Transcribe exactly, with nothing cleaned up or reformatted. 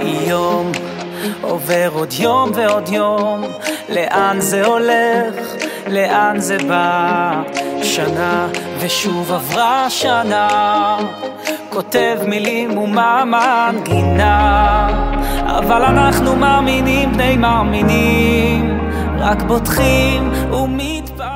יום עובר עוד יום ועוד יום, לאן זה הולך, לאן זה בא? שנה ושוב עברה שנה, כותב מילים ומה מנגינה, אבל אנחנו מאמינים בני מאמינים, רק בוטחים ומתפעמים.